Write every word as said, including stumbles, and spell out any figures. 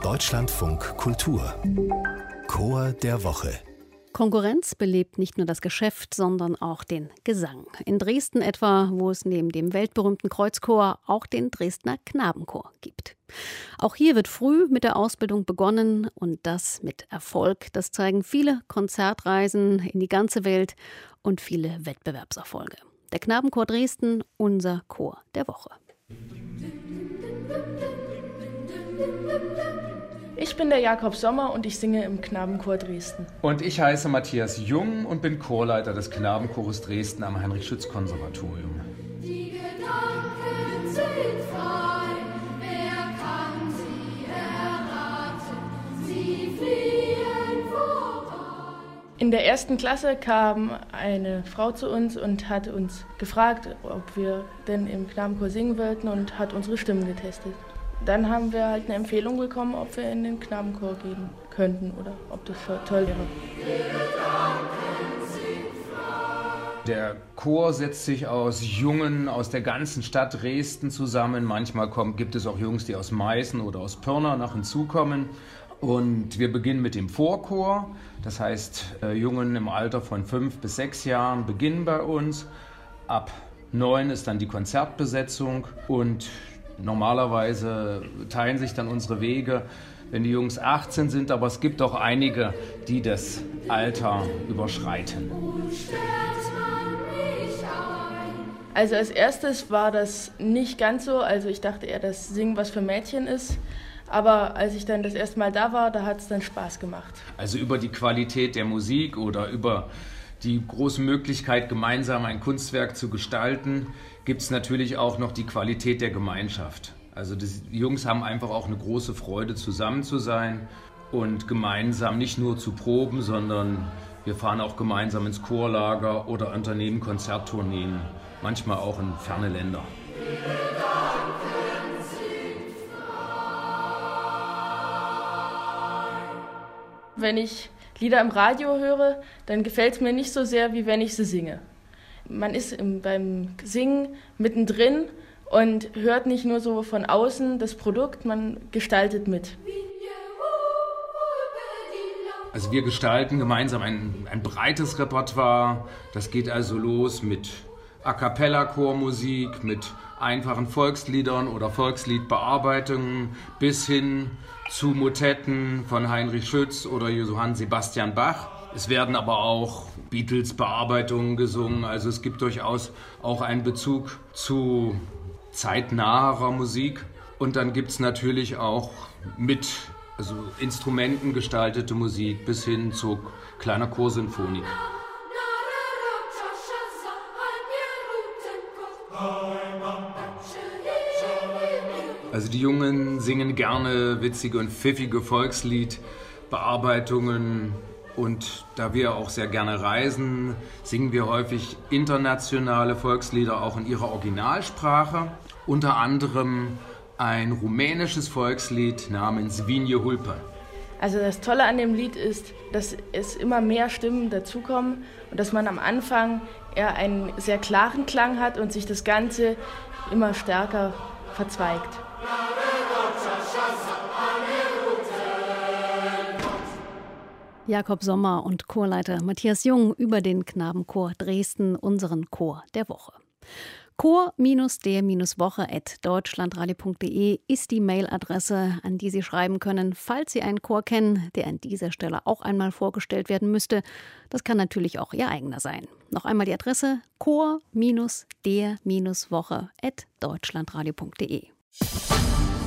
Deutschlandfunk Kultur Chor der Woche. Konkurrenz belebt nicht nur das Geschäft, sondern auch den Gesang. In Dresden etwa, wo es neben dem weltberühmten Kreuzchor auch den Dresdner Knabenchor gibt. Auch hier wird früh mit der Ausbildung begonnen und das mit Erfolg. Das zeigen viele Konzertreisen in die ganze Welt und viele Wettbewerbserfolge. Der Knabenchor Dresden, unser Chor der Woche. Ich bin der Jakob Sommer und ich singe im Knabenchor Dresden. Und ich heiße Matthias Jung und bin Chorleiter des Knabenchores Dresden am Heinrich-Schütz-Konservatorium. Die Gedanken sind frei, wer kann sie erraten? Sie fliehen vorbei. In der ersten Klasse kam eine Frau zu uns und hat uns gefragt, ob wir denn im Knabenchor singen wollten und hat unsere Stimmen getestet. Dann haben wir halt eine Empfehlung bekommen, ob wir in den Knabenchor gehen könnten oder ob das toll wäre. Der Chor setzt sich aus Jungen aus der ganzen Stadt Dresden zusammen. Manchmal kommt, gibt es auch Jungs, die aus Meißen oder aus Pirna noch hinzukommen. Und wir beginnen mit dem Vorchor. Das heißt, äh, Jungen im Alter von fünf bis sechs Jahren beginnen bei uns. Ab neun ist dann die Konzertbesetzung und normalerweise teilen sich dann unsere Wege, wenn die Jungs achtzehn sind, aber es gibt auch einige, die das Alter überschreiten. Also als erstes war das nicht ganz so, also ich dachte eher, dass Singen was für Mädchen ist, aber als ich dann das erste Mal da war, da hat es dann Spaß gemacht. Also über die Qualität der Musik oder über die große Möglichkeit, gemeinsam ein Kunstwerk zu gestalten, gibt es natürlich auch noch die Qualität der Gemeinschaft. Also die Jungs haben einfach auch eine große Freude, zusammen zu sein und gemeinsam nicht nur zu proben, sondern wir fahren auch gemeinsam ins Chorlager oder unternehmen Konzerttourneen, manchmal auch in ferne Länder. Wenn ich Lieder im Radio höre, dann gefällt es mir nicht so sehr, wie wenn ich sie singe. Man ist im, beim Singen mittendrin und hört nicht nur so von außen das Produkt, man gestaltet mit. Also wir gestalten gemeinsam ein, ein breites Repertoire. Das geht also los mit A-cappella-Chormusik, mit einfachen Volksliedern oder Volksliedbearbeitungen bis hin zu Motetten von Heinrich Schütz oder Johann Sebastian Bach. Es werden aber auch Beatles-Bearbeitungen gesungen, also es gibt durchaus auch einen Bezug zu zeitnaherer Musik. Und dann gibt es natürlich auch mit also Instrumenten gestaltete Musik bis hin zu kleiner Chorsinfonik. Also die Jungen singen gerne witzige und pfiffige Volksliedbearbeitungen und da wir auch sehr gerne reisen, singen wir häufig internationale Volkslieder auch in ihrer Originalsprache. Unter anderem ein rumänisches Volkslied namens Vine Hulpe. Also das Tolle an dem Lied ist, dass es immer mehr Stimmen dazukommen und dass man am Anfang eher einen sehr klaren Klang hat und sich das Ganze immer stärker verzweigt. Jakob Sommer und Chorleiter Matthias Jung über den Knabenchor Dresden, unseren Chor der Woche. chor der Woche at deutschlandradio punkt de ist die Mailadresse, an die Sie schreiben können, falls Sie einen Chor kennen, der an dieser Stelle auch einmal vorgestellt werden müsste. Das kann natürlich auch Ihr eigener sein. Noch einmal die Adresse chor der Woche at deutschlandradio punkt de.